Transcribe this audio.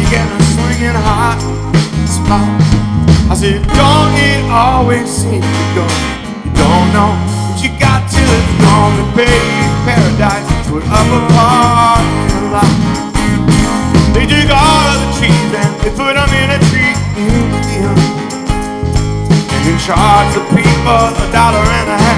getting a swinging hot spot. I said, don't it always seem to go? You don't know what you got till it's gone. The paved paradise to an upper parking lot. They dig all of the trees and they put them in a tree museum, and they charge the people $1.50